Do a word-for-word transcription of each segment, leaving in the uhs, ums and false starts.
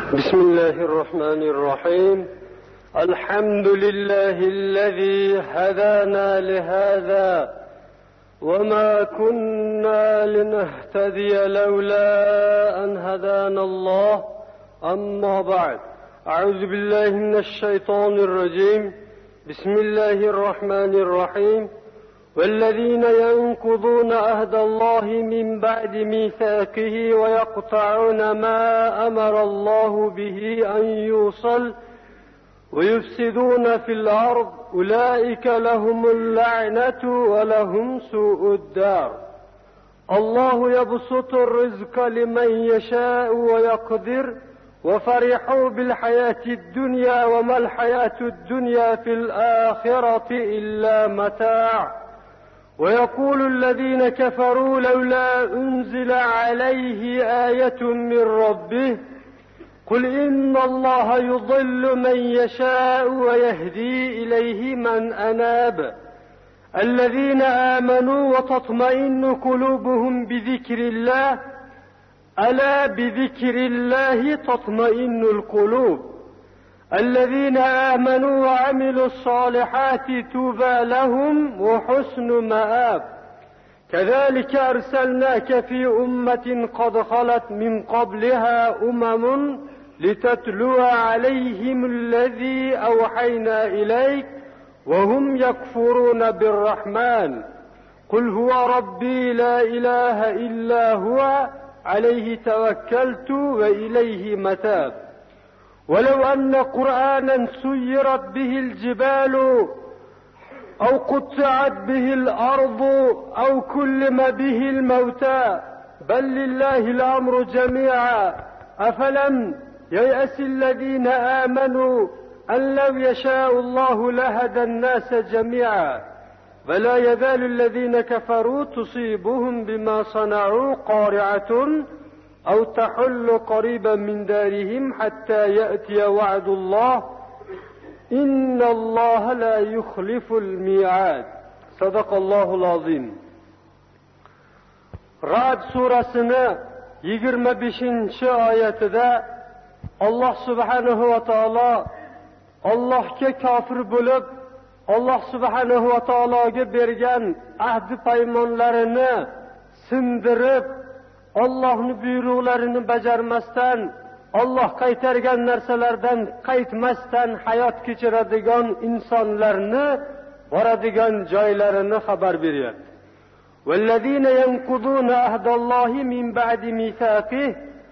بسم الله الرحمن الرحيم. الحمد لله الذي هدانا لهذا وما كنا لنهتدي لولا أن هدانا الله. أما بعد، أعوذ بالله من الشيطان الرجيم. بسم الله الرحمن الرحيم. والذين ينقضون عهد الله من بعد ميثاقه ويقطعون ما أمر الله به أن يوصل ويفسدون في الأرض أولئك لهم اللعنة ولهم سوء الدار. الله يبسط الرزق لمن يشاء ويقدر وفرحوا بالحياة الدنيا وما الحياة الدنيا في الآخرة إلا متاع. ويقول الذين كفروا لولا أنزل عليه آية من ربه قل إن الله يضل من يشاء ويهدي إليه من أناب. الذين آمنوا وتطمئن قلوبهم بذكر الله ألا بذكر الله تطمئن القلوب. الذين آمنوا وعملوا الصالحات توبى لهم وحسن مآب. كذلك أرسلناك في أمة قد خلت من قبلها أمم لتتلو عليهم الذي أوحينا إليك وهم يكفرون بالرحمن قل هو ربي لا إله إلا هو عليه توكلت وإليه متاب. ولو أن قرآنا سيرت به الجبال أو قطعت به الأرض أو كلم به الموتى بل لله الأمر جميعا أفلم ييأس الذين آمنوا أن لو يشاء الله لهدى الناس جميعا. ولا يزال الذين كفروا تصيبهم بما صنعوا قارعة أو تحل قريبا من دارهم حتى يأتي وعد الله إن الله لا يخلف الميعاد. صدق الله العظيم. Ra'd surasini yigirma beshinchi oyatida Alloh subhanahu va taolo Allohga kofir bo'lib, Alloh subhanahu va taologa bergan ahd paymonlarini sindirib, Allohning buyruqlarini bajarmasdan, Alloh qaytargan narsalardan qaytmasdan hayot kechiradigan insonlarni boradigan joylarini xabar beryapti. وَالَّذِينَ يَنْقُضُونَ عَهْدَ اللَّهِ مِنْ بَعْدِ مِيثَاقِهِ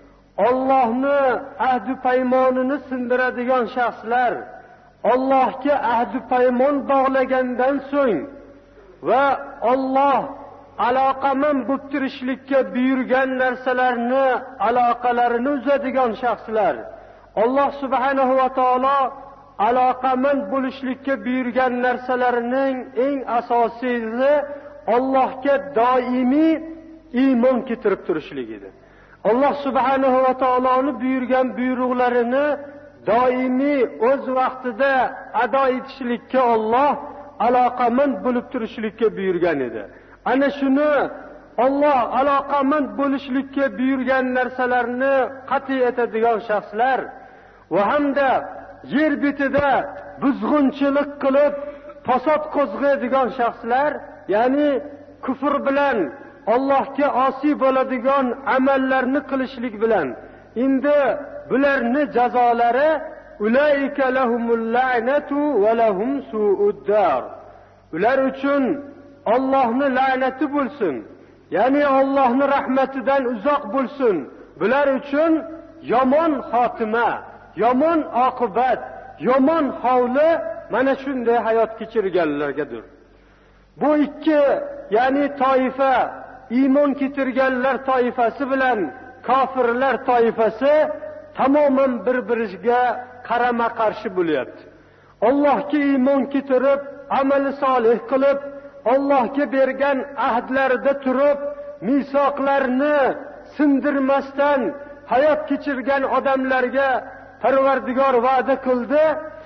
Allohni ahd paymonini sindiradigan shaxslar, Allohga ahd paymon bog'lagandan so'ng va Alloh aloqaman bo'lib turishlikka buyurgan narsalarni aloqalarini uzadigan shaxslar, Alloh subhanahu va taolo aloqaman bo'lishlikka buyurgan narsalarining eng asosiysi Allohga doimiy iymon keltirib turishlik edi. Alloh subhanahu va taoloning buyurgan buyruqlarini doimiy o'z vaqtida ado etishlikka Alloh aloqaman bo'lib turishlikka buyurgan edi. Ana shuni Alloh aloqaman bo'lishlikka buyurgan narsalarni qat'iy etadigan shaxslar va hamda yer betida buzg'unchilik qilib fasod qo'zg'aydigan shaxslar, ya'ni kufr bilan Allohga osiy bo'ladigan amallarni qilishlik bilan endi bularni jazolari ulaika lahumul la'natu va lahum su'ud dar. Ular uchun Allohning la'nati bo'lsin, ya'ni Allohning rahmatidan uzoq bo'lsin. Bular uchun yomon xotima, yomon oqibat, yomon hovli mana shunday hayot kechirganlargadir. Bu ikki, ya'ni toifa, iymon keltirganlar toifasi bilan kofirlar toifasi tamoman bir-biriga qarama-qarshi bo'lyapti. Allohga iymon keltirib, amali solih qilib, Allohga bergan ahdlarida turib, misoqlarni sindirmasdan hayot kechirgan odamlarga Parvardigor va'da qildi.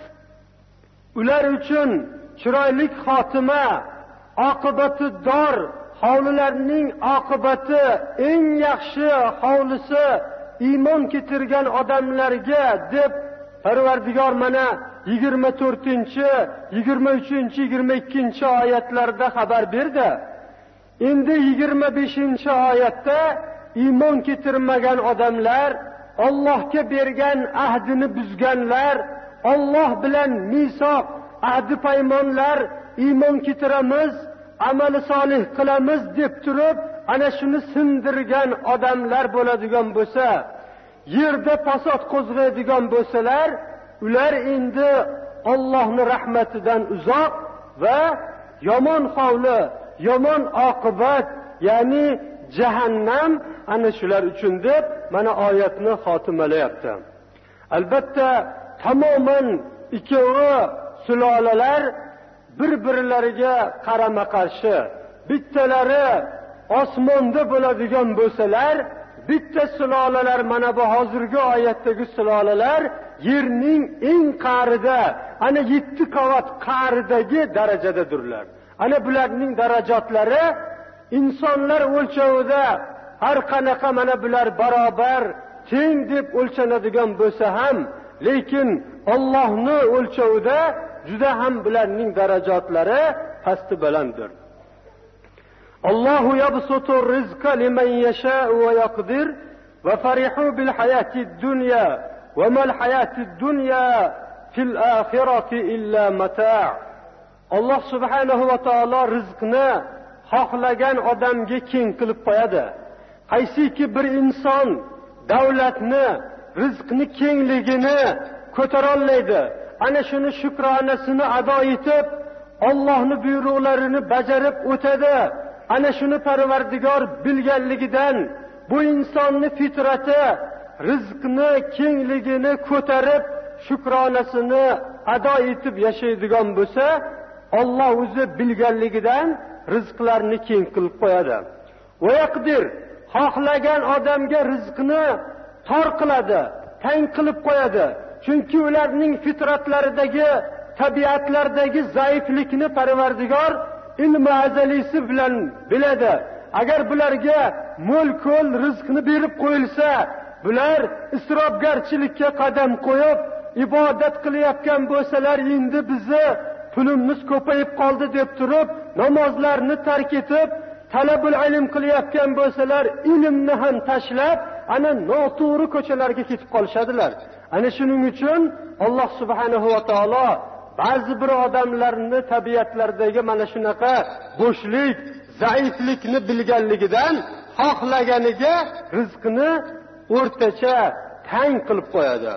Ular uchun chiroyli xotima, oqibati dor hovlilarning oqibati eng yaxshi hovlisi, iymon keltirgan odamlarga deb Parvardigor mana yigirma to'rtinchi, yigirma uchinchi, yigirma ikkinchi oyatlarda xabar berdi. Endi yigirma beshinchi oyatda iymon keltirmagan odamlar, Allohga bergan ahdini buzganlar, Alloh bilan misoq, ahdi paymonlar, iymon keltiramiz, amali solih qilamiz deb turib, ana shuni sindirgan odamlar bo'ladigan bo'lsa, yerda fasod qo'zg'aydigan bo'lsalar, ular endi Allohning rahmatidan uzoq va yomon hovli, yomon oqibat, ya'ni jahannam ana shular uchun deb mana oyatni xotimalayapti. Albatta tamoman ikkovi sulolalar bir-birlariga qarama-qarshi. Bittalari osmonda bo'ladigan bo'lsalar, bitta sulolalar mana bu hozirgi oyatdagi sulolalar yerning eng qa'rida, ana yetti qavat qa'ridagi darajadadirlar. Ana bularning darajotlari insonlar o'lchovida har qanaqa mana bular barobar, teng deb o'lchanadigan bo'lsa ham, lekin Allohning o'lchovida juda ham bularning darajotlari pasti balanddir. Allohu yabsutu rizqa liman yasha'u va yaqdir va farihu bil hayatid dunya va mal hayatid dunya fil akhirati illa mata'. Alloh subhanahu va taolo rizqni xohlagan odamga keng qilib qo'yadi. Qaysiki bir inson davlatni, rizqni kengligini ko'tara olmaydi, ana shuni shukronasini ado etib, Allohning buyruqlarini bajarib o'tadi. Ana shuni Parvardigor bilganligidan bu insonning fitrati rizqni kengligini ko'tarib, shukronasini ado etib yashaydigan bo'lsa, Alloh o'zi bilganligidan rizqlarni keng qilib qo'yadi. Va yaqdir, xohlagan odamga rizqni tor qiladi, tang qilib qo'yadi. Chunki ularning fitratlaridagi, tabiatlaridagi zaiflikni Parvardigor ilmi azalisi bilan biladi. Agar bularga mo'l-ko'l rizqni berib qo'yilsa, bular isrofgarchilikka qadam qo'yib, ibodat qilayotgan bo'lsalar, endi bizni pulimiz ko'payib qoldi deb turib, namozlarni tark etib, talabul ilm qilayotgan bo'lsalar, ilmni ham tashlab, ana noto'g'ri ko'chalarga ketib qolishadilar. Ana shuning uchun Alloh subhanahu va taolo ba'zi bir odamlarni tabiatlaridagi mana shunaqa bo'shlik, zaiflikni bilganligidan xohlaganiga rizqni o'rtacha tang qilib qo'yadi.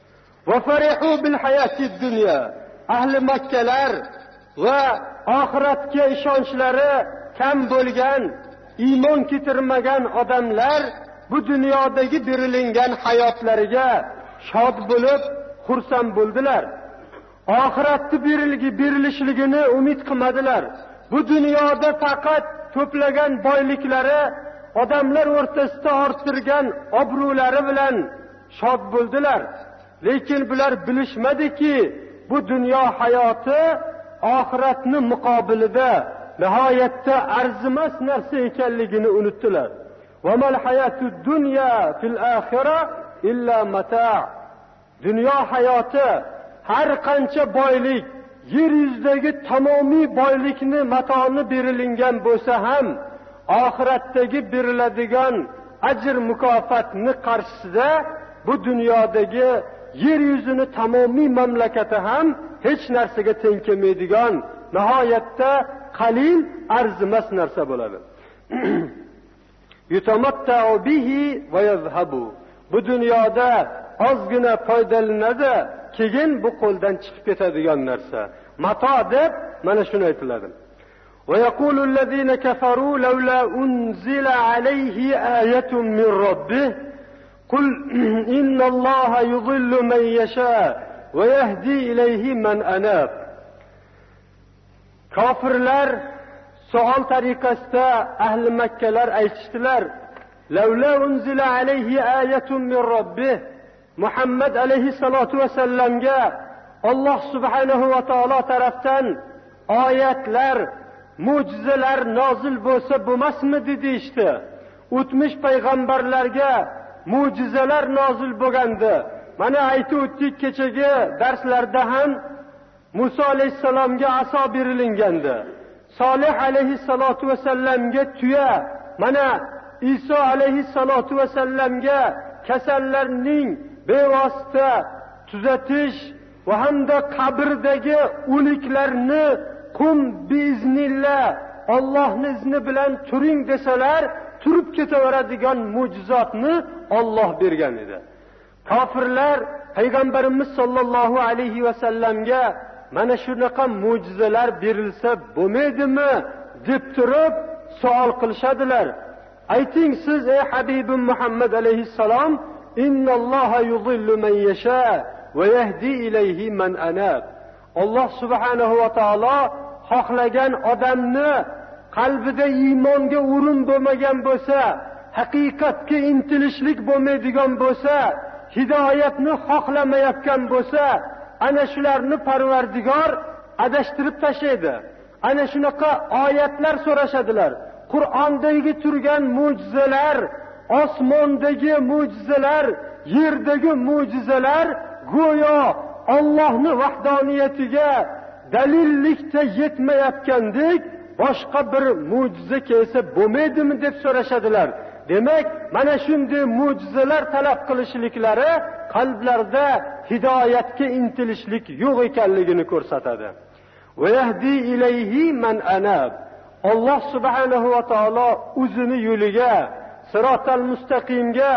Va farihu bil hayatid dunya. Ahli Makkalar va oxiratga ishonchlari kam bo'lgan, iymon keltirmagan odamlar bu dunyodagi berilingan hayotlariga shod bo'lib, xursand bo'ldilar. Oxiratda berilgi berilishligini umid qilmadilar. Bu dunyoda faqat to'plagan boyliklari, odamlar o'rtasida orttirgan obro'lari bilan shod bo'ldilar. Lekin bular bilishmadiki, bu dunyo hayoti oxiratning muqobilida nihoyatda arzimas narsa ekanligini unutdilar. Va mal hayatud dunya fil akhirah illa mata'. Dunyo hayoti har qancha boylik, yer yuzidagi tamomiy boylikni, matoni berilingan bo'lsa ham, oxiratdagi beriladigan ajr mukofotni qarshisida bu dunyodagi yer yuzini tamomiy mamlakati ham hech narsaga teng kelmaydigan, nihoyatda qalil, arzimas narsa bo'ladi. Yutamatta'u bihi va yazhabu. Bu dunyoda ozgina foydalanadi, keyin bu qo'ldan chiqib ketadigan narsa. Mato deb mana shuni aytiladi. Va yaqulu allazina kafaru laula unzila alayhi ayatun min rabbih qul innalloha yudhillu man yasha va yahdi ilayhi man anab. Kofirlar savol tariqasida ahli Makkalar aytishdilar: laula unzila alayhi ayatun min rabbih. Muhammad alayhi salatu va sallamga Alloh subhanahu va taolo tarafdan oyatlar, mo'jizalar nozil bo'lsa bo'lmasmidi deyishdi. O'tmish payg'ambarlarga mo'jizalar nozil bo'lgandi. Mana aytib o'tdik kechagi darslarda ham Musa alayhisalomga aso berilgandi. Solih alayhissalatu vasallamga tuya, mana Iso alayhissalatu vasallamga kasallarning bevosita tuzatish va hamda qabrdagi o'liklarni qum biiznillah Allohning izni bilan turing desalar turib ketaveradigan mo'jizotni Alloh bergan edi. Kofirlar payg'ambarimiz sollallohu alayhi va sallamga mana shunaqa mo'jizalar berilsa bo'lmaydimi deb turib savol qilishadilar. Ayting siz ey Habibim Muhammad alayhissalom, innalloha yudillu man yasha va yahdi ilayhi man anab. Alloh subhanahu va taolo xohlagan odamni qalbida iymonga o'rin bo'lmagan bo'lsa, haqiqatga intilishlik bo'lmaydigan bo'lsa, hidoyatni xohlamayotgan bo'lsa, ana shularni Parvardigor adashtirib tashlaydi. Ana shunaqa oyatlar so'rashadilar. Qur'ondagi turgan mo'jizalar, osmondagi mo'jizalar, yerdagi mo'jizalar go'yo Allohning vahdoniyatiga dalillikda yetmayotgandek boshqa bir mo'jiza kelsa bo'lmaydimi deb so'rashadilar. Demak, mana shunday mo'jizalar talab qilishliklari qalblarda hidoyatga intilishlik yo'q ekanligini ko'rsatadi. Va yahdi ilayhi man anab. Alloh subhanahu va taolo o'zini yo'liga, sirotal mustaqimga,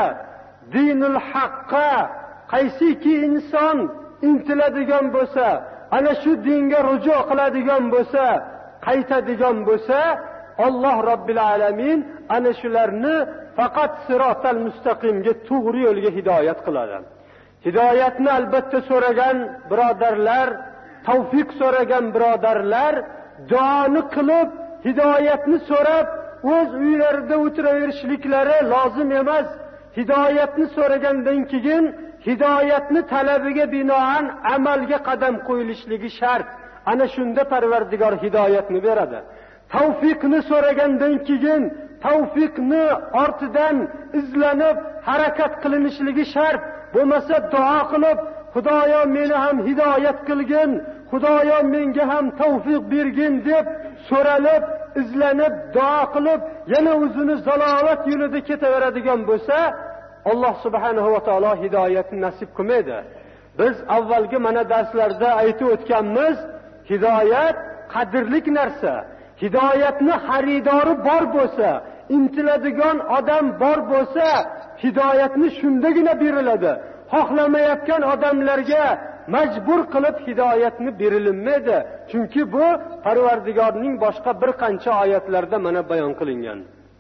dinul haqqa qaysiki inson intiladigan bo'lsa, ana shu dinga rujo qiladigan bo'lsa, qaytadigan bo'lsa, Alloh Robbil alamin ana shularni faqat sirotal mustaqimga, to'g'ri yo'lga hidoyat qiladi. Hidoyatni albatta so'ragan birodarlar, tavfiq so'ragan birodarlar duoni qilib, hidoyatni so'rab o'z uylarida o'tiraverishliklari lozim emas. Hidoyatni so'ragandan keyin hidoyatni talabiga binoan amalga qadam qo'yilishligi shart. Ana shunda Parvardigor hidoyatni beradi. Tavfiqni so'ragandan keyin tavfiqni ortidan izlanib harakat qilinishligi shart. Bo'lmasa duo qilib, Xudoyo meni ham hidoyat qilgin, Xudoyo menga ham tavfiq bergin deb so'ralib, izlanib, duo qilib, yana o'zini zalolat yo'lida ketaveradigan bo'lsa, Alloh subhanahu va taolo hidoyatni nasib qilmaydi. Biz avvalgi mana darslarda aytib o'tganmiz, hidoyat qadrlik narsa. Hidoyatni xaridori bor bo'lsa, intiladigan odam bor bo'lsa, hidoyatni shundagina beriladi. Xohlamayotgan odamlarga majbur qilib hidoyatni berilmaydi. Chunki bu Parvardigorning boshqa bir qancha oyatlarda mana bayon qilingan.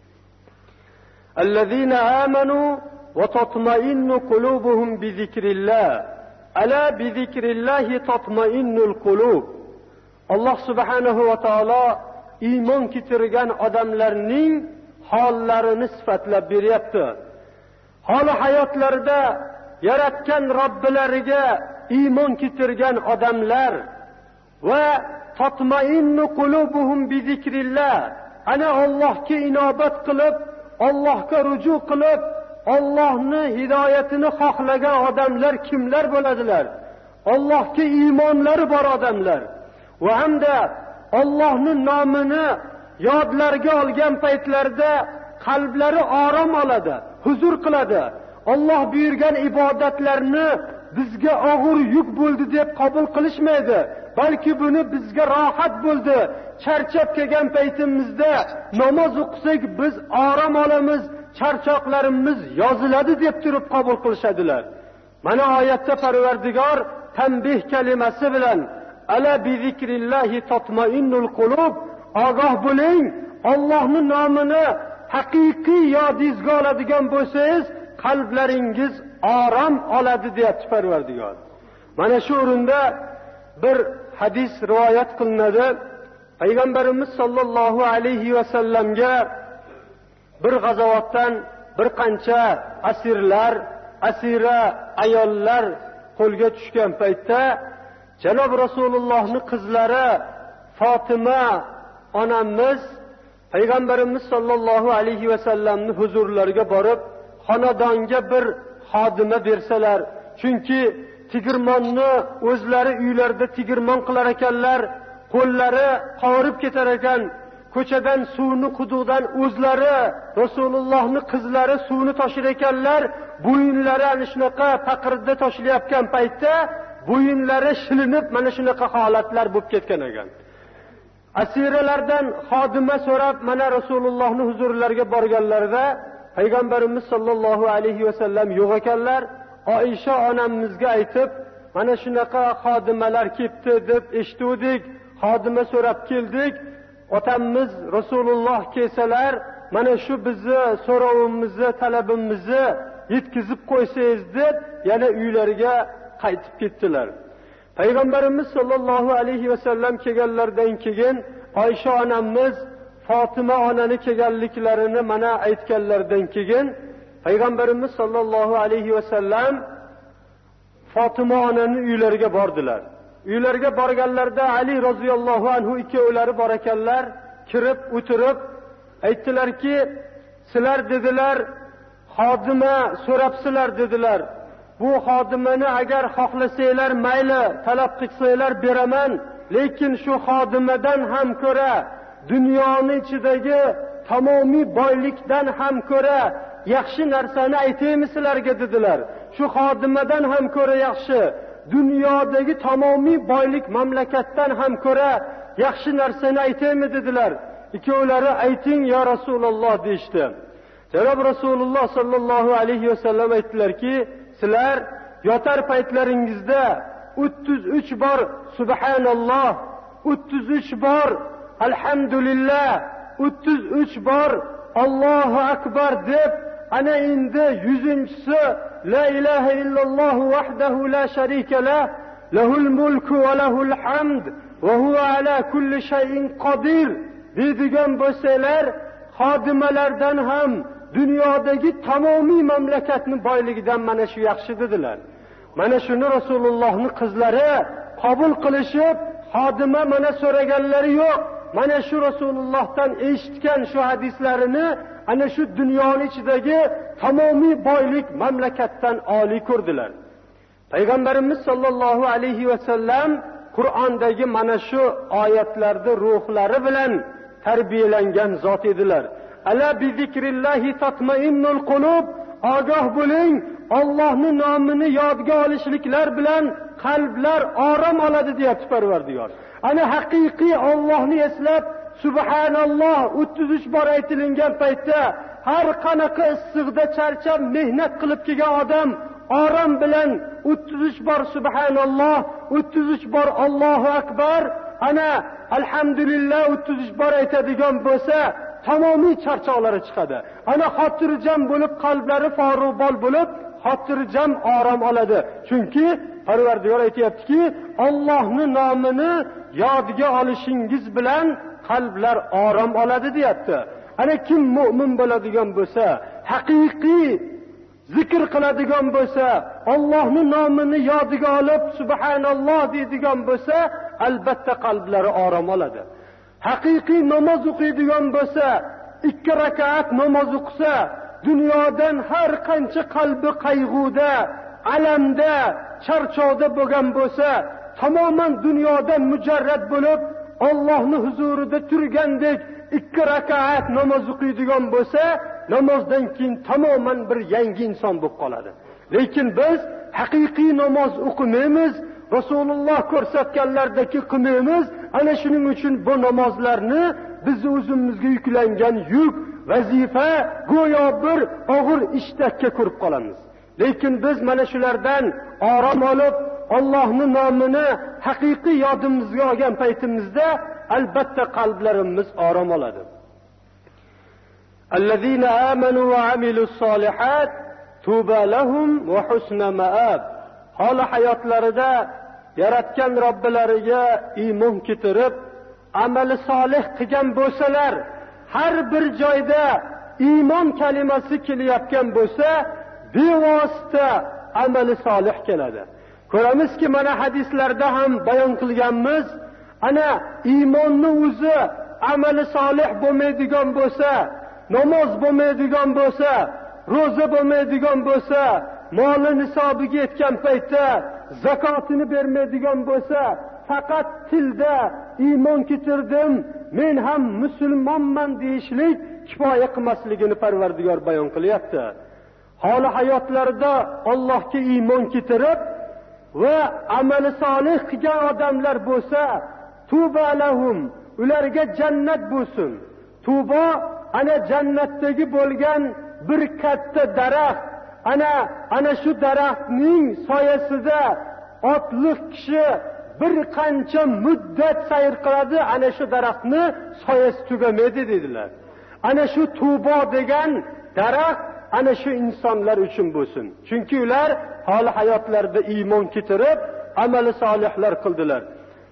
Allazina amanu va tatma'innu qulubuhum bi zikrillah. Ala bi zikrillahi tatma'innul qulub. Alloh subhanahu va taolo iymon keltirgan odamlarning hollarini sifatlab beryapti. Holi hayotlarida yaratgan Robbilariga iymon keltirgan odamlar va tatmainnu qulubuhum bi zikrillah, ana Allohga inobat qilib, Allohga ruju qilib, Allohning hidoyatini xohlagan odamlar kimlar bo'ladilar? Allohga iymonlari bor odamlar va hamda Allohning nomini yodlarga olgan paytlarda qalblari orom oladi, huzur qiladi. Alloh buyurgan ibodatlarni bizga og'ir yuk bo'ldi deb qabul qilishmaydi, balki buni bizga rohat bo'ldi. Charchab kelgan paytimizda namoz o'qisak biz orom olamiz, charchoqlarimiz yoziladi deb turib qabul qilishadilar. Mana oyatda Parvardigor tanbih kalimasi bilan ala bi zikrillahi tatmainnul qulub, ogoh bo'ling, Allohning nomini haqiqiy yodingizga oladigan bo'lsangiz, qalblaringiz orom oladi deyapti Parvardigor. Mana shu o'rinda bir hadis rivoyat qilinadi. Payg'ambarimiz sollallohu alayhi va sallamga bir g'azovotdan bir qancha asirlar, asira ayollar qo'lga tushgan paytda Janob Rasulullohning qizlari Fatima onamiz Payg'ambarimiz sollallohu alayhi va sallamning huzurlariga borib, xonadonga bir xodima bersalar, chunki tigirmonni o'zlari uylarida tigirmon qilar ekanlar, qo'llari qovurib ketar ekan, ko'chadan suvni quduqdan o'zlari Rasulullohning qizlari suvni toshir ekanlar, bo'yinlari ana shunaqa paqirda toshilayotgan paytda bo'yinlari shilinib mana shunaqa holatlar bo'lib ketgan ekan. Asiralardan xodima so'rab mana Rasulullohning huzurlariga borganlarida Payg'ambarimiz sollallohu alayhi vasallam yo'q ekanlar. Oysha onamizga aytib, mana shunaqa xodimalar kelibdi deb eshitdik, xodima so'rab keldik. Otamiz Rasululloh kelsalar, mana shu bizni so'rovimizni, talabimizni yetkazib qo'ysangiz deb yana uylariga qaytib ketdilar. Payg'ambarimiz sollallohu alayhi vasallam kelganlardan keyin Oysha onamiz Fatima onani kelganliklarini mana aytganlardan keyin Payg'ambarimiz sollallohu alayhi vasallam Fatima onaning uylariga bordilar. Uylariga borganlarida Ali roziyallohu anhu ikkovlari bor ekanlar, kirib o'tirib aytdilarki, sizlar dedilar, xodima so'rabsizlar dedilar. Bu xodimani agar xohlasanglar mayli, talab qilsanglar beraman, lekin shu xodimadan ham ko'ra dunyoning ichidagi tamomiy boylikdan ham ko'ra yaxshi narsani aytaymi sizlarga dedilar. Shu xodimadan ham ko'ra yaxshi, dunyodagi tamomiy boylik mamlakatdan ham ko'ra yaxshi narsani aytaymi dedilar. Ikkovlari ayting ya Rasululloh deyishdi. Janob Rasululloh sallallohu alayhi vasallam aytdilarki, sizlar yotar paytlaringizda o'ttiz uch bor subhanalloh, o'ttiz uch bor alhamdulillah, o'ttiz uch bor Allohu akbar deb ana endi yuzinchisi la ilaha illalloh vahdahu la sharika lah, lahul mulku va lahul hamd va huwa ala kulli shay'in qodir deydigan bo'lsalar, xodimalardan ham dunyodagi tamomiy mamlakatning boyligidan mana shu yaxshi dedilar. Mana shuni Rasulullohning qizlari qabul qilishib, xodima mana so'raganlari yo'q. Mana shu Rasulullohdan eshitgan shu hadislarini ana shu dunyoning ichidagi tamomiy boylik mamlakatdan oliy ko'rdilar. Payg'ambarimiz sollallohu alayhi vasallam Qur'ondagi mana shu oyatlarda ruhlari bilan tarbiyalangan zot edilar. Ala bi zikrillahi tatmainnul qulub, ogoh bo'ling, Allohning nomini yodga olishliklar bilan qalblar orom oladi deyapti Parvardigor. Ana haqiqiy Allohni eslab subhanalloh o'ttiz uch bor aytilingan paytda har qanaqa issiqda charchab mehnat qilib kelgan odam orom bilan o'ttiz uch bor subhanalloh, o'ttiz uch bor Allohu akbar, ana alhamdulillah o'ttiz uch bor aytadigan bo'lsa, tamomiy charchoqlari chiqadi. Ana xotirjam bo'lib, qalblari forug'bol bo'lib, xotirjam orom oladi. Chunki Parvardigor aytayaptiki, Allohning nomini yodga olishingiz bilan qalblar orom oladi deyapti. Ana kim mu'min bo'ladigan bo'lsa, haqiqiy zikr qiladigan bo'lsa, Allohning nomini yodiga olib subhanalloh deydigan bo'lsa, albatta qalblari orom oladi. Haqiqiy namoz o'qiydigan bo'lsa, ikki rakat namoz o'qisa, dunyodan har qancha qalbi qayg'uda, alamda, charchoqda bo'lgan bo'lsa, tamoman dunyodan mujarrad bo'lib, Allohning huzurida turgandek ikki rakat namoz o'qiydigan bo'lsa, namozdan keyin tamoman bir yangi inson bo'lib qoladi. Lekin biz haqiqiy namoz o'qimaymiz, Rasululloh ko'rsatganlardagi qilmaymiz. Ana shuning uchun bu namozlarni biz o'zimizga yuklangan yuk, vazifa, go'yo bir og'ir ishdakka ko'rib qolamiz. Lekin biz mana shulardan orom olib, Allohning nomini haqiqiy yodimizga olgan paytimizda albatta qalblarimiz orom oladi. Allazina amanu va amilus solihat tuba lahum va husna ma'ab. Hol hayotlarida yaratgan Robbilariga iymon keltirib, amali solih qilgan bo'lsalar, har bir joyda iymon kalimasi kelyotgan bo'lsa, bevosita amali solih keladi. Ko'ramizki, mana hadislarda ham bayon qilganmiz, ana iymonning o'zi amali solih bo'lmaydigan bo'lsa, namoz bo'lmaydigan bo'lsa, ro'za bo'lmaydigan bo'lsa, moli nisobiga yetgan paytda zakotini bermaydigan bo'lsa, faqat tilda iymon keltirdim, men ham musulmonman deyishlik kifoya qilmasligini Parvardigor bayon qilyapti. Holi hayotlarida Allohga iymon keltirib va amali solih qilgan odamlar bo'lsa, tuba lahum, ularga jannat bo'lsin. Tuba ana jannatdagi bo'lgan bir katta daraxt. Ana ana shu daraxtning soyasida otliq kishi bir qancha muddat sayr qiladi, ana shu daraxtni soyasi tugamaydi dedilar. Ana shu tubo degan daraxt ana shu insonlar uchun bo'lsin. Chunki ular holi hayotlarida iymon keltirib, amali solihlar qildilar.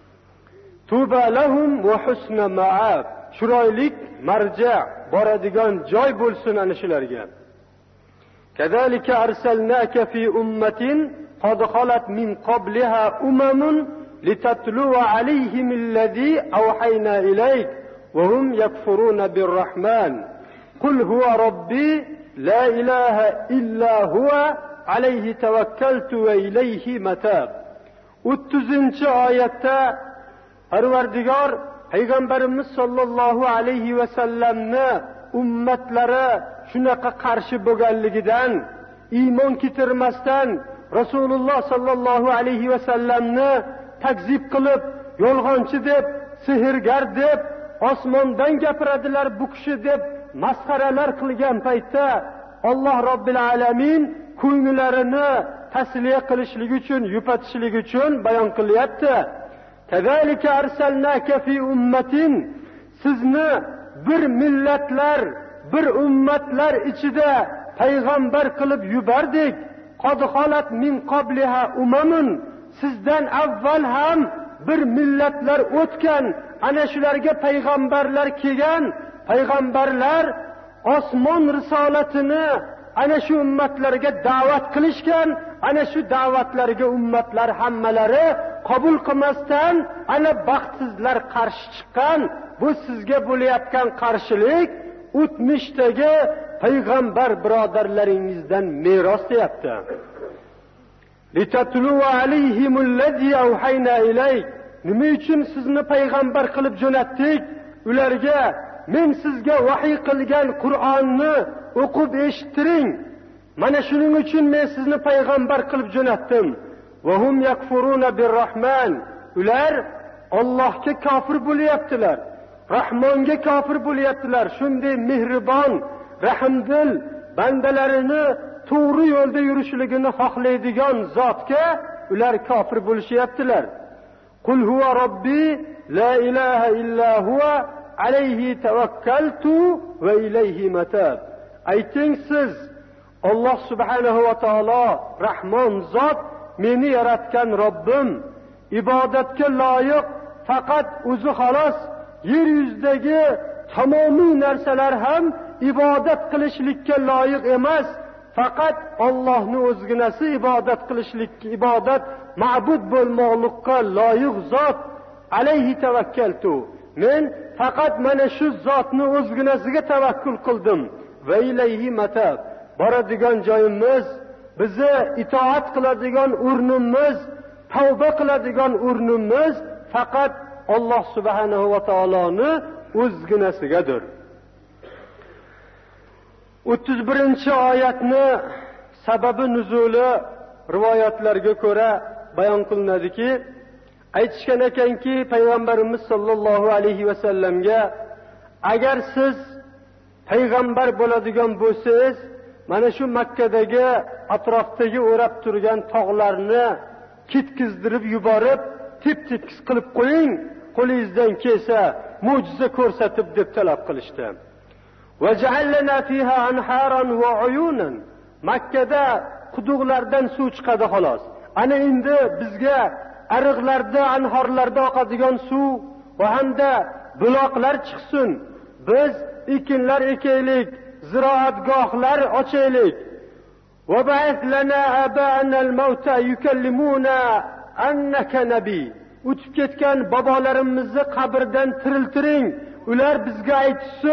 Tuba lahum va husna ma'ab. Chiroylik marja, boradigan joy bo'lsin ana shularga. Kazalika arsalnaka fi ummatin qad khalat min qabliha umamun litatluwa alayhim alladhi awhayna ilayk wa hum yakfuruna birrahman. Qul huwa rabbi la ilaha illa huwa alayhi tawakkaltu va ilayhi matab. o'ttizinchi oyatda Parvardigor Payg'ambarimiz sollallohu alayhi va sallamni ummatlari shunaqa qarshi bo'lganligidan, iymon keltirmasdan Rasululloh sollallohu alayhi va sallamni takzib qilib, yolg'onchi deb, sehrgar deb, osmondan gapiradilar bu kishi deb masxaralar qilgan paytda Alloh Robbil alamin ko'nglarini tasliya qilishlik uchun, yupatishlik uchun bayon qilyapti. Kazalika arsalnaka fi ummatin, sizni bir millatlar, bir ummatlar ichida payg'ambar qilib yubordik. Qad khalat min qabliha umamun, sizdan avval ham bir millatlar o'tgan, ana shularga payg'ambarlar kelgan. Payg'ambarlar osmon risolatini ana shu ummatlarga da'vat qilishgan. Ana shu da'vatlarga ummatlar hammalari qabul qilmasdan ana baxtsizlar qarshi chiqqan. Bu sizga bo'layotgan qarshilik o'tmishdagi payg'ambar birodarlaringizdan meros deyapti. Litatlu alayhimulladhi awhayna ilayk. Nima uchun sizni payg'ambar qilib jo'natdik? Ularga men sizga vahiy qilgan Qur'onni o'qib eshittiring. Mana shuning uchun men sizni payg'ambar qilib jo'natdim. Va hum yakfuruna birrahman. Ular Allohga kofir bo'lyaptilar. Rahmonga kofir bo'lyaptilar. Shunday mehribon, rahmdil bandalarini to'g'ri yo'lda yurishligini xohlaydigan zotga ular kofir bo'lishyaptilar. Qul huwa robbi la ilaha illa huwa alayhi tawakkaltu va ilayhi matab. Ayting siz, Alloh subhanahu va taolo Rahmon zot, meni yaratgan Robbim, ibodatga loyiq faqat o'zi xolos. Yer yuzidagi tamomiy narsalar ham ibodat qilishlikka loyiq emas. Faqat Allohning o'zginasi ibodat qilishlik, ibodat ma'bud bo'lmoqlikka loyiq zot. Alayhi tavakkaltu. Men faqat mana shu zotni o'zginasiga tavakkul qildim. Va ilayhi matab. Boradigan joyimiz, bizni itoat qiladigan o'rnimiz, tavba qiladigan o'rnimiz faqat Alloh subhanahu va taoloni o'zginasigadir. o'ttiz birinchi oyatni sababi nuzuli rivoyatlarga ko'ra bayon qilinadiki, aytishgan ekanki, payg'ambarimiz sollallohu alayhi va sallamga, agar siz payg'ambar bo'ladigan bo'lsangiz, mana shu Makkadagi atrofdagi o'rab turgan tog'larni ketkizdirib yuborib, tep-tekis qilib qo'ying, qo'lingizdan kelsa mo'jiza ko'rsatib deb talab qilishdi. Vaj'alna fiha anharan va uyunan. Makkada quduqlardan suv chiqadi xolos. Ana endi bizga ariqlarda, anhorlarda oqadigan suv va hamda buloqlar chiqsin. Biz ekinlar ekaylik, ziroatgohlar ochaylik. Va ba'ath lana aba'ana al-mauta yukallimuna annaka nabiy. O'tib ketgan bobolarimizni qabrdan tiriltiring. Ular bizga aytsin,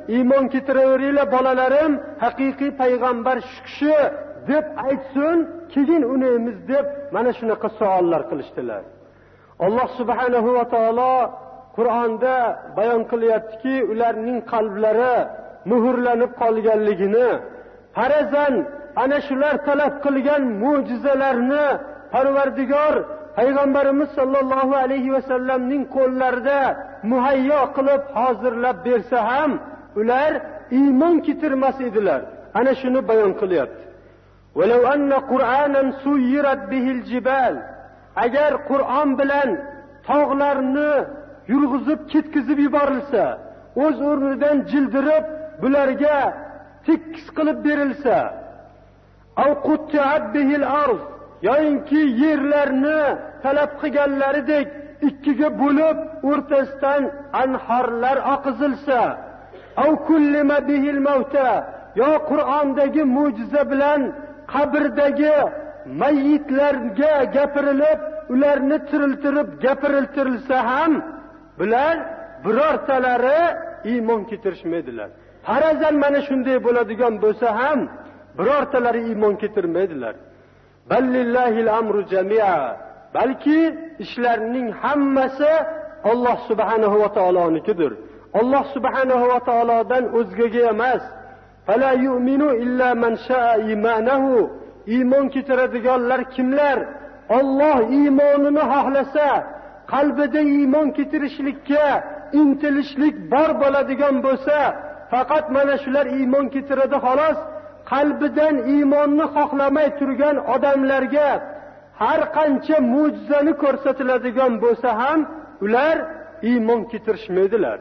iymon keltiraveringlar bolalarim, haqiqiy payg'ambar shu kishi deb aytsin, keyin unaymiz deb mana shunaqa savollar qilishdilar. Alloh subhanahu va taolo Qur'onda bayon qilyaptiki, ularning qalblari muhrlanib qolganligini, farazan ana shular talab qilgan mo'jizalarni Parvardigor payg'ambarimiz sollallohu alayhi va sallamning qo'llarida muhayyo qilib hozirlab bersa ham ular iymon keltirmas edilar. Ana shuni bayon qilyapti. "Walau anna Qur'anan suyirat bihil jibal", agar Qur'on bilan tog'larni yurg'izib ketkizib yuborilsa, o'z o'rnidan jildirib bularga tekis qilib berilsa, "Aw qutti'at bihil ard", yoinki yerlarni talab qilganlaridek ikkiga bo'lib o'rtasidan anharlar oqizilsa, "Aw kullima bihil mauta", yo Qur'ondagi mo'jiza bilan qabrdagi mayyitlarga gapirilib, ularni tiriltirib gapiriltirilsa ham bular birortalari iymon keltirishmaydilar. Farazan mana shunday bo'ladigan bo'lsa ham birortalari iymon keltirmaydilar. Ballillahil amru jami'a, balki ishlarning hammasi Alloh subhanahu va taolonikidir. Alloh subhanahu va taolodan o'zgaga emas. Fala yu'minu illa man sha'a imanahu, iymon keltiradiganlar kimlar? Alloh iymonini xohlasa, qalbida iymon keltirishlikka intilishlik bor bo'ladigan bo'lsa, faqat mana shular iymon keltiradi xolos. Qalbidan iymonni xohlamay turgan odamlarga har qancha mo'jizani ko'rsatiladigan bo'lsa ham ular iymon keltirishmaydilar.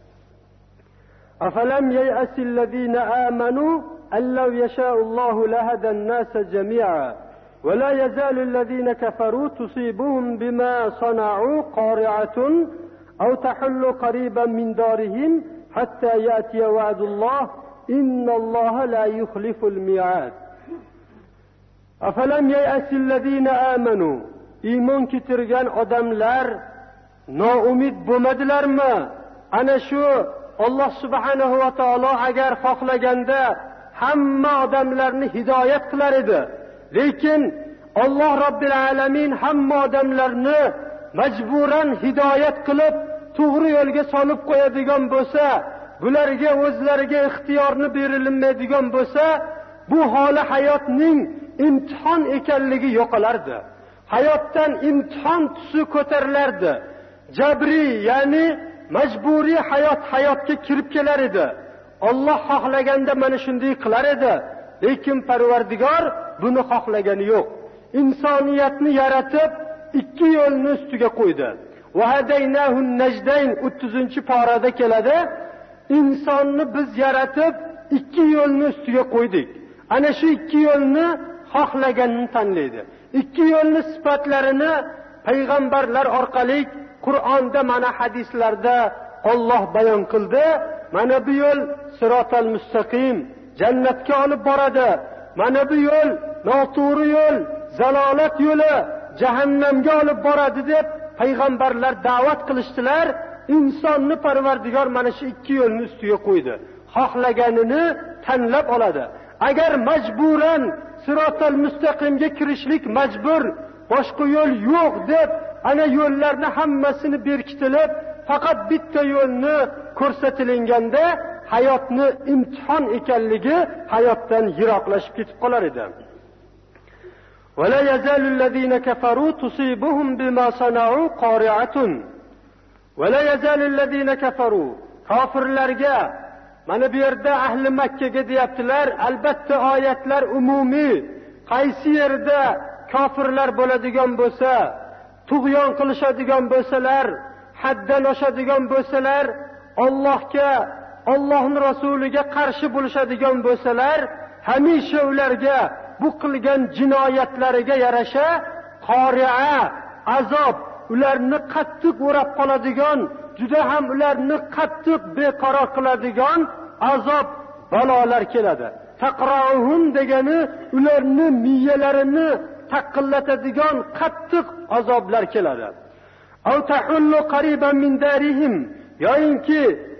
Afalam yay'asil ladina amanu allaw yasha'ullohu lahadan nasa jami'a wa la yazalu alladhina kafaru tusibuhum bima sana'u qari'atun aw tahullu qariban min darihim hatta ya'tiya wa'dullah innalloha la yukhliful mi'ad. Afalam yay'asil ladina amanu, iymon keltirgan odamlar noumid bo'lmadilarmi? Ana shu Alloh subhanahu va taolo agar xohlaganda hamma odamlarni hidoyat qilar edi. Lekin Alloh Robbil alamin hamma odamlarni majburan hidoyat qilib to'g'ri yo'lga solib qo'yadigan bo'lsa, bularga o'zlariga ixtiyorni berilmaydigan bo'lsa, bu holi hayotning imtihon ekanligi yo'qolardi. Hayotdan imtihon tusi ko'tarilardi. Jabri, ya'ni majburiy hayot hayotga kirib kelar edi. Alloh xohlaganda mana shunday qilar edi. Lekin Parvardigor buni xohlagani yo'q. Insoniyatni yaratib ikki yo'lni ustiga qo'ydi. Va hadaynahun najdayn o'ttizinchi parada keladi. İnsonni biz yaratib ikki yo'lni ustiga qo'ydik. Ana shu ikki yo'lni xohlaganini tanlaydi. Ikki yo'lni sifatlarini payg'ambarlar orqali Qur'onda, mana hadislarda Alloh bayon qildi. Mana bu yo'l sirotal mustaqim, jannatga olib boradi. Mana bu yo'l noto'g'ri yo'l, zalolat yo'li, jahannamga olib boradi deb payg'ambarlar da'vat qilishdilar. İnsonni Parvardigor mana shu ikki yo'lni ustiga qo'ydi. Xohlaganini tanlab oladi. Agar majburan sirotal mustaqimga kirishlik majbur, boshqa yo'l yo'q deb ana yo'llarni hammasini berkitilib, faqat bitta yo'lni ko'rsatilganda hayotni imtihon ekanligi hayotdan yiroqlashib ketib qolar edi. Va la yazalu allazina kafaru tusibuhum bima sana'u qari'atun. Va la yazalu allazina kafaru, kofirlarga mana bu yerda ahli Makka ga deyaptilar. Albatta oyatlar umumiy. Qaysi yerda kofirlar bo'ladigan bo'lsa, tug'yon qilishadigan bo'lsalar, haddan oshadigan bo'lsalar, Allohga, Allohning rasuliga qarshi bo'lishadigan bo'lsalar, hamisha ularga bu qilgan jinoyatlariga yarasha qori'a, azob, ularni qattiq o'rab qoladigan, juda ham ularni qattiq beqaror qiladigan azob, balolar keladi. Taqra'uhum degani ularni miyalarini taqillatadigan qattiq azoblar keladi. Aw tahullu qariban min darihim, yoinki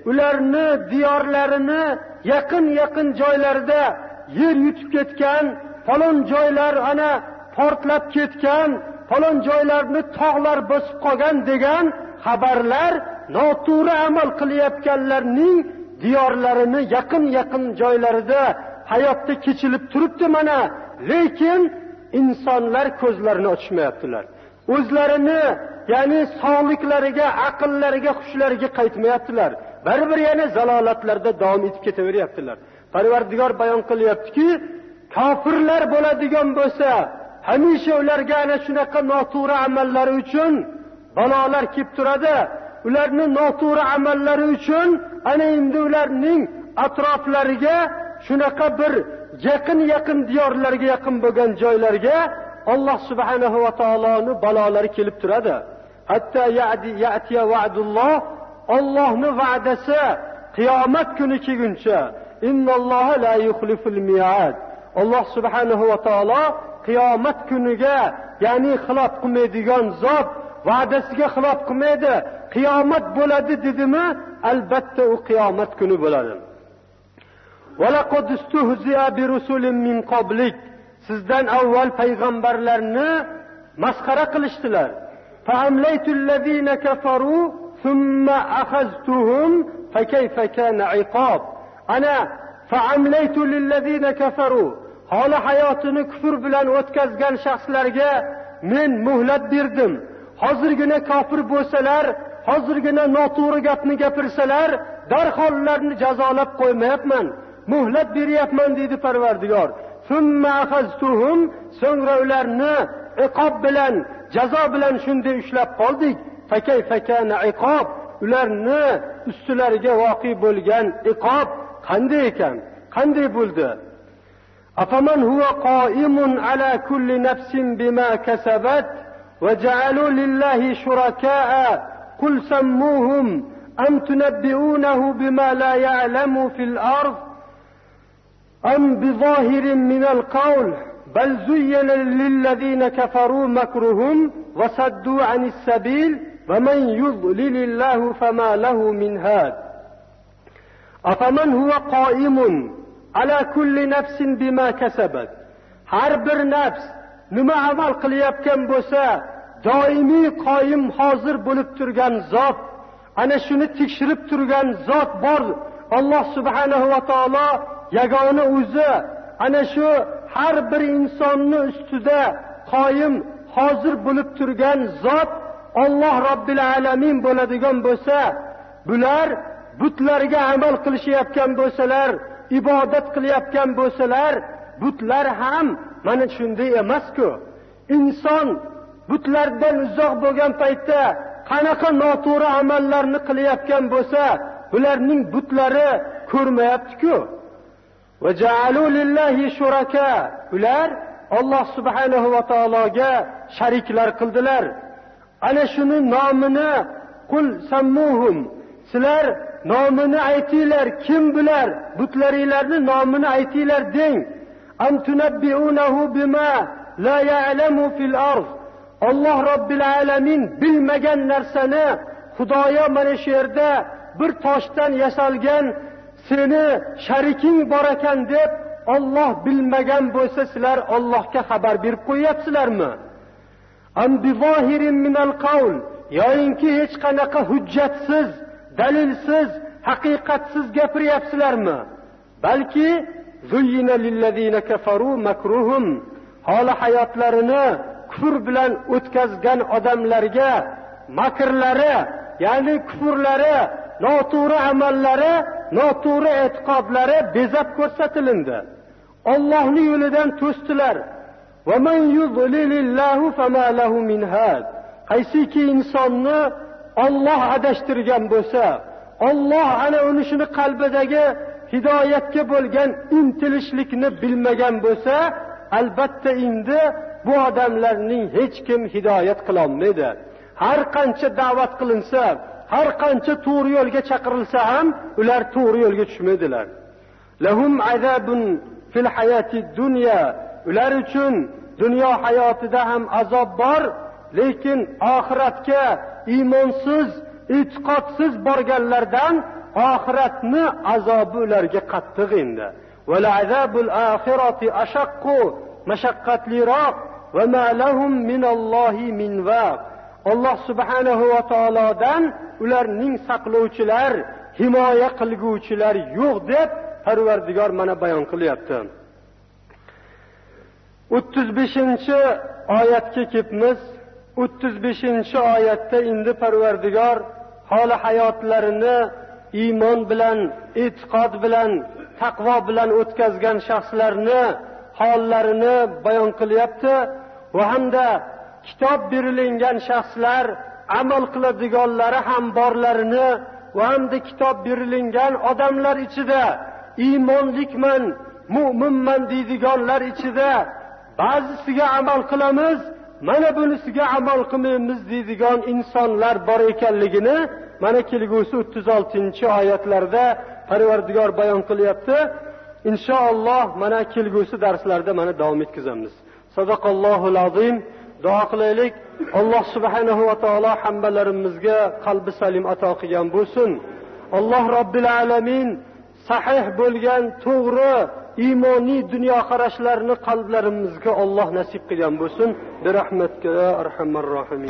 ularni diyorlarini yaqin yaqin joylarda yer yutib ketgan, falon joylar ana portlab ketgan, falon joylarni tog'lar bosib qolgan degan xabarlar noto'g'ri amal qilayotganlarning diyorlarini yaqin yaqin joylarida hayotda kechilib turibdi mana. Lekin insonlar ko'zlarini ochmayaptilar. O'zlarini, ya'ni sog'liklariga, aqllariga, xushlariga qaytmayaptilar. Baribir yana zalolatlarda davom etib ketaveryaptilar. Parvardigor bayon qilyaptiki, kofirlar bo'ladigan bo'lsa, hamisha ularga ana shunaqa noto'g'ri amallari uchun balolar kelib turadi. Ularning noto'g'ri amallari uchun ana endi ularning atroflariga shunaqa bir yaqin-yaqin diyorlarga yaqin bo'lgan joylarga Alloh subhanahu va taoloning balolari kelib turadi. Hatta ya'di ya'tiya va'dulloh, Allohning va'dasi qiyomat kuni kelguncha, innalloha la yuxliful mi'ad. Alloh subhanahu va taolo qiyomat kuniga, ya'ni xilof qilmaydigan zot, va'dasiga xilof qilmaydi. Qiyomat bo'ladi dedimi, albatta u qiyomat kuni bo'ladi. وَلَقَدْ اسْتُهْزِئَ بِرُسُلٍ مِّن قَبْلِكَ, sizdan avval payg'ambarlarni masxara qilishdilar. فَأَمْلَيْتُ الَّذِينَ كَفَرُوا ثُمَّ أَخَذْتُهُمْ فَكَيْفَ كَانَ عِقَابِ. Ana فَأَمْلَيْتُ لِلَّذِينَ كَفَرُوا, hali hayotini kufr bilan o'tkazgan shaxslarga men muhlat berdim. Hozirgina kofir bo'lsalar, hozirgina noto'g'ri gapni gapirsalar, darhol ularni jazolab qo'ymayapman, muhlat beryapman deydi Parvardigor. Summa akhaztuhum, so'ngra ularni iqob bilan, jazo bilan shunday ushlab qoldik. Fakayfa kana iqob, ularni ustilariga voqi bo'lgan iqob qanday ekan, qanday bo'ldi? Afaman huwa qoimun ala kulli nafsin bima kasabat wa ja'alu lillahi shuraka'a qul sammuhum am tunabbi'unahu bima la ya'lamu fil ard am bizahirin min al-qawl bal zuyyina lilladhina kafaru makruhum wa saddu 'anis sabil wa man yudlilillahu fama lahu min had. Afaman huwa qoimun ala kulli nafsin bima kasabat, har bir nafs nima amal qilayotgan bo'lsa doimiy qoyim hozir bo'lib turgan zot, ana shuni tekshirib turgan zot bor. Alloh subhanahu va taolo yagona o'zi ana shu har bir insonni ustida qoyim hozir bo'lib turgan zot Alloh Robbil alamin bo'ladigan bo'lsa, bular butlarga amal qilishayotgan bo'lsalar, ibodat qilayotgan bo'lsalar, butlar ham mana shunday emas-ku. Inson butlardan uzoq bo'lgan paytda qanaqa noto'g'ri amallarni qilayotgan bo'lsa, ularning butlari ko'rmayapti-ku. Va ja'alu lillahi shuraka, ular Alloh subhanahu va taologa shariklar qildilar. Ana shuni nomini qul sammuhum, sizlar nomini aytinglar, kim bular? Butlaringlarni nomini aytinglar deng. Am tunabbi'unahu bima la ya'lamu fil ard. Alloh Robbil alamin bilmagan narsani Xudoyo mana shu yerda bir toshdan yasalgan seni shariking bor ekan deb Alloh bilmagan bo'lsa, sizlar Allohga xabar berib qo'yapsizlarmi? Am bizohirin minal qawl, yoyinki hech qanaqa hujjatsiz, dalilsiz, haqiqatsiz gapiryapsizlarmi? Balki zuyyina lillazina kafaru makruhum, hali hayotlarini kufr bilan o'tkazgan odamlarga makrlari, ya'ni kufrlari, noto'g'ri amallari, noto'g'ri e'tiqodlari bezab ko'rsatilindi. Allohning yo'lidan to'sdilar. Va man yudlilillahu fama lahu min had. Qaysiki insonni Alloh adashtirgan bo'lsa, Alloh ana uni shuni qalbidagi hidoyatga bo'lgan intilishlikni bilmagan bo'lsa, albatta endi bu odamlarning hech kim hidoyat qila olmaydi. Har qancha da'vat qilinsa, har qancha to'g'ri yo'lga chaqirilsa ham ular to'g'ri yo'lga tushmaydilar. Lahum azabun fil hayati dunya, ular uchun dunyo hayotida ham azob bor, lekin oxiratga iymonsiz, e'tiqodsiz borganlardan oxiratni azobi ularga qattiq endi. Val azabul oxirati ashaqqu, mashaqqatliroq va ma lahum minallohi min vaq. Alloh subhanahu va taolodan ularning saqlovchilar, himoya qilguvchilar yo'q deb Parvardigor mana bayon qilyapti. o'ttiz beshinchi oyatga kelibmiz. o'ttiz beshinchi oyatda endi Parvardigor holi hayotlarini iymon bilan, e'tiqod bilan, taqvo bilan o'tkazgan shaxslarni hollarini bayon qilyapti va hamda kitob berilingan shaxslar amal qiladiganlari ham borlarini va hamda kitob berilingan odamlar ichida iymonlikman, mu'minman deydiganlar ichida ba'zisiga amal qilamiz, mana bunisiga amal qilmaymiz deydigan insonlar bor ekanligini mana kelgusi o'ttiz oltinchi oyatlarda Parvardigor bayon qilyapti. Inshaalloh mana kelgusi darslarda mana davom etkazamiz. Sadaqallohul azim. Duo qilaylik. Alloh subhanahu va taolo hammalarimizga qalbi salim ato qilgan bo'lsin. Alloh Robbil alamin sahih bo'lgan, to'g'ri iymoniy dunyo qarashlarini qalblarimizga Alloh nasib qilgan bo'lsin. Bi rahmatika ya arhamar rohimin.